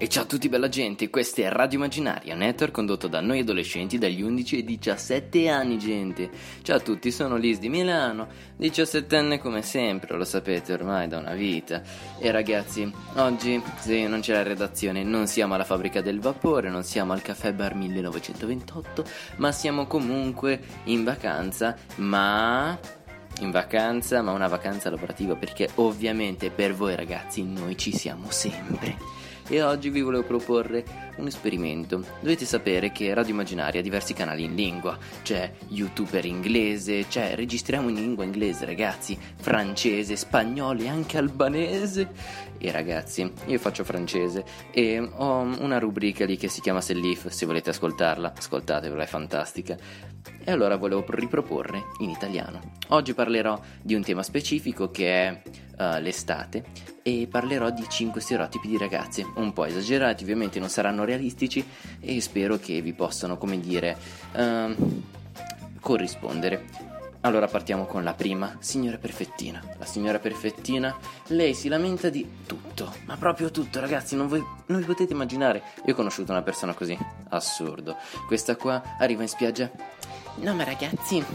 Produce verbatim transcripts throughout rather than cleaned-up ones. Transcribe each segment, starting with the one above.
E ciao a tutti bella gente, questa è Radio Immaginaria, network condotto da noi adolescenti dagli undici ai diciassette anni, gente. Ciao a tutti, sono Liz di Milano, diciassettenne come sempre, lo sapete ormai da una vita. E ragazzi, oggi sì, non c'è la redazione, non siamo alla fabbrica del vapore, non siamo al caffè bar millenovecentoventotto, ma siamo comunque in vacanza, ma... in vacanza, ma una vacanza lavorativa, perché ovviamente per voi ragazzi noi ci siamo sempre. E oggi vi volevo proporre un esperimento. Dovete sapere che Radio Immaginaria ha diversi canali in lingua. C'è YouTuber inglese, c'è registriamo in lingua inglese ragazzi, francese, spagnolo e anche albanese. E ragazzi, io faccio francese e ho una rubrica lì che si chiama Sellif, se volete ascoltarla, ascoltatevela, è fantastica. E allora volevo riproporre in italiano. Oggi parlerò di un tema specifico che è uh, l'estate e parlerò di cinque stereotipi di ragazze, un po' esagerati, ovviamente non saranno realistici e spero che vi possano, come dire, uh, corrispondere. Allora partiamo con la prima, signora perfettina. La signora perfettina, lei si lamenta di tutto, ma proprio tutto ragazzi, non, voi, non vi potete immaginare. Io ho conosciuto una persona così, assurdo. Questa qua arriva in spiaggia. No ma ragazzi,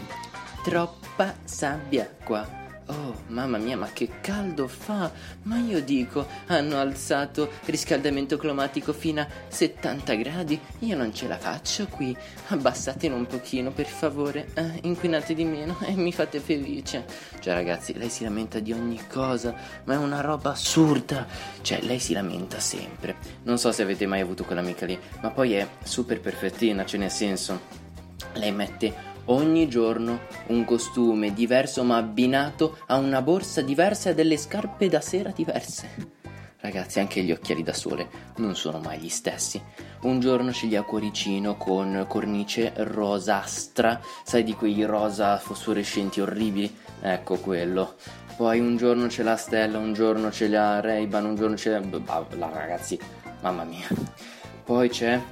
troppa sabbia qua. Oh mamma mia, ma che caldo fa. Ma io dico, hanno alzato il riscaldamento climatico fino a settanta gradi. Io non ce la faccio qui. Abbassatelo un pochino per favore, eh, inquinate di meno e mi fate felice. Cioè ragazzi, lei si lamenta di ogni cosa, ma è una roba assurda. Cioè lei si lamenta sempre. Non so se avete mai avuto quell'amica lì, ma poi è super perfettina, cioè nel senso, lei mette ogni giorno un costume diverso ma abbinato a una borsa diversa e delle scarpe da sera diverse. Ragazzi, anche gli occhiali da sole non sono mai gli stessi. Un giorno c'è a cuoricino con cornice rosastra, sai di quei rosa fosforescenti orribili? Ecco quello. Poi un giorno c'è la stella, un giorno c'è la Ray-Ban, un giorno c'è la... la ragazzi, mamma mia. Poi c'è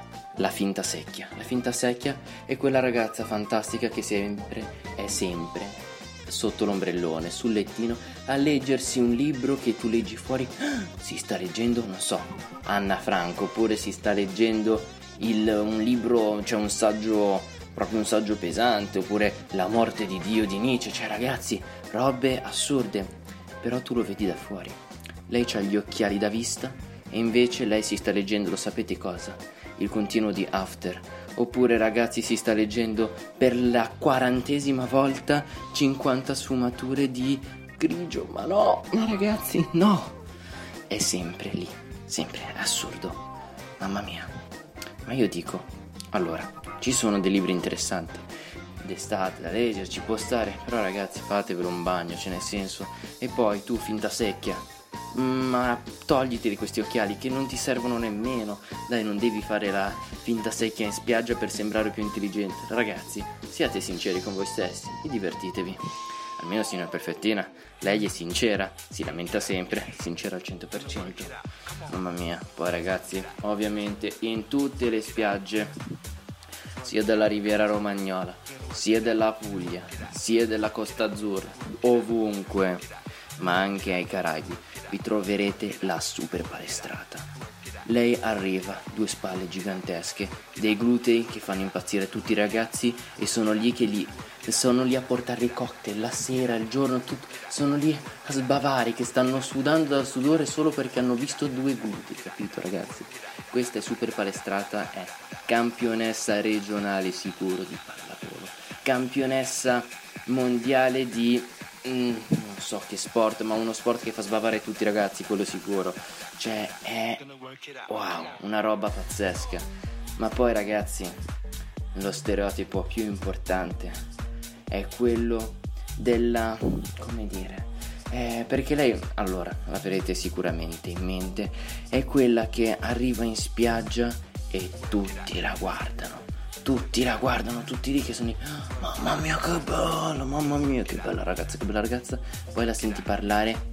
la finta secchia. La finta secchia è quella ragazza fantastica che sempre, è sempre sotto l'ombrellone, sul lettino, a leggersi un libro che tu leggi fuori. Si sta leggendo, non so, Anna Frank, oppure si sta leggendo il, un libro, cioè un saggio, proprio un saggio pesante, oppure La morte di Dio di Nietzsche. Cioè ragazzi, robe assurde. Però tu lo vedi da fuori. Lei ha gli occhiali da vista e invece lei si sta leggendo, lo sapete cosa? Il continuo di After. Oppure ragazzi si sta leggendo per la quarantesima volta cinquanta sfumature di grigio. Ma no, ma ragazzi no, è sempre lì, sempre, è assurdo, mamma mia. Ma io dico, allora, ci sono dei libri interessanti d'estate da leggere, ci può stare, però ragazzi fatevelo un bagno, cioè nel senso. E poi tu finta secchia, ma togliti di questi occhiali che non ti servono nemmeno. Dai, non devi fare la finta secchia in spiaggia per sembrare più intelligente. Ragazzi, siate sinceri con voi stessi e divertitevi. Almeno signora perfettina, lei è sincera, si lamenta sempre, sincera al cento per cento. Mamma mia. Poi ragazzi, ovviamente in tutte le spiagge, sia della Riviera Romagnola, sia della Puglia, sia della Costa Azzurra, ovunque, ma anche ai Caraibi, vi troverete la super palestrata. Lei arriva, due spalle gigantesche, dei glutei che fanno impazzire tutti i ragazzi e sono lì che li sono lì a portare i cocktail la sera, il giorno, tutto, sono lì a sbavare, che stanno sudando dal sudore solo perché hanno visto due glutei, capito ragazzi? Questa è super palestrata, è campionessa regionale sicuro di pallavolo, campionessa mondiale di Mm, non so che sport, ma uno sport che fa sbavare tutti i ragazzi, quello sicuro. Cioè è wow, una roba pazzesca. Ma poi ragazzi, lo stereotipo più importante è quello della, come dire, eh, perché lei, allora, l'avrete sicuramente in mente, è quella che arriva in spiaggia e tutti la guardano. Tutti la guardano, tutti lì che sono lì. Mamma mia che bella, mamma mia che bella ragazza, che bella ragazza. Poi la senti parlare,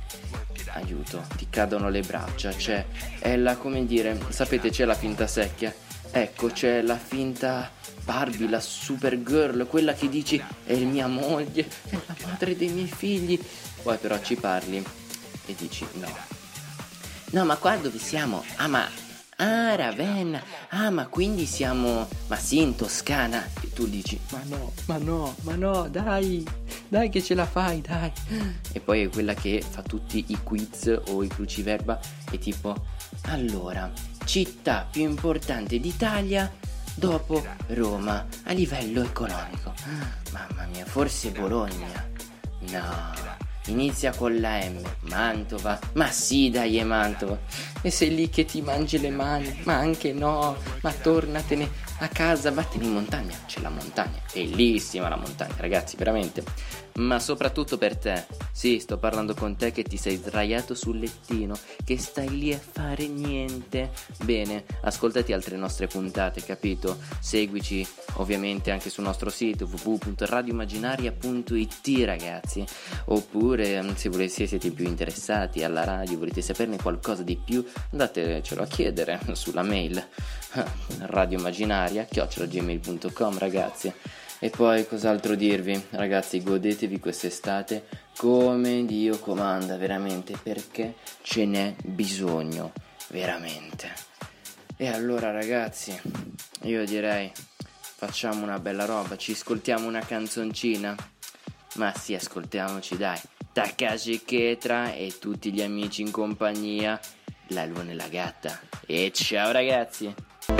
aiuto, ti cadono le braccia. Cioè, è la, come dire, sapete c'è la finta secchia? Ecco, c'è la finta Barbie, la super girl, quella che dici è mia moglie, è la madre dei miei figli. Poi però ci parli e dici no, No, ma qua dove siamo? Ah, ma... Ah, Ravenna. Ah, ma quindi siamo... Ma sì, in Toscana. E tu dici, ma no, ma no, ma no, dai, dai che ce la fai, dai. E poi è quella che fa tutti i quiz o i cruciverba e tipo, allora, città più importante d'Italia dopo Roma a livello economico. Mamma mia, forse Bologna. No. Inizia con la M, Mantova. Ma sì, dai, è Mantova. E sei lì che ti mangi le mani. Ma anche no. Ma tornatene a casa, vattene in montagna. C'è la montagna, bellissima la montagna, ragazzi, veramente. Ma soprattutto per te. Sì, sto parlando con te che ti sei sdraiato sul lettino, che stai lì a fare niente. Bene, ascoltati altre nostre puntate, capito? Seguici ovviamente anche sul nostro sito w w w punto radio immaginaria punto i t, ragazzi. Oppure se volete, siete più interessati alla radio, volete saperne qualcosa di più, andatecelo a chiedere sulla mail radioimmaginaria chiocciola gmail punto com, ragazzi. E poi cos'altro dirvi, ragazzi, godetevi quest'estate come Dio comanda, veramente, perché ce n'è bisogno, veramente. E allora, ragazzi, io direi facciamo una bella roba, ci ascoltiamo una canzoncina. Ma sì, ascoltiamoci, dai. Takashi Ketra e tutti gli amici in compagnia, la luna e la gatta. E ciao, ragazzi.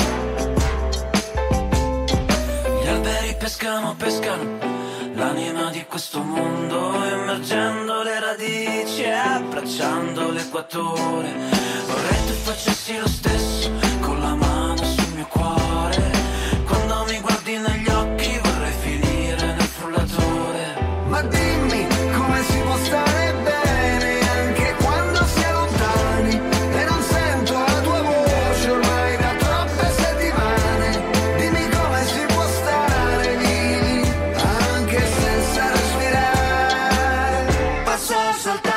Gli alberi pescano, pescano l'anima di questo mondo, immergendo le radici e abbracciando l'equatore. Vorrei tu facessi lo stesso con la mano sul mio cuore. Quando mi guardi negli occhi vorrei finire nel frullatore. Ma dimmi come si può stare bene anche quando si è lontani e non sento la tua voce ormai da troppe settimane. Dimmi come si può stare vivi anche senza respirare. Passo saltando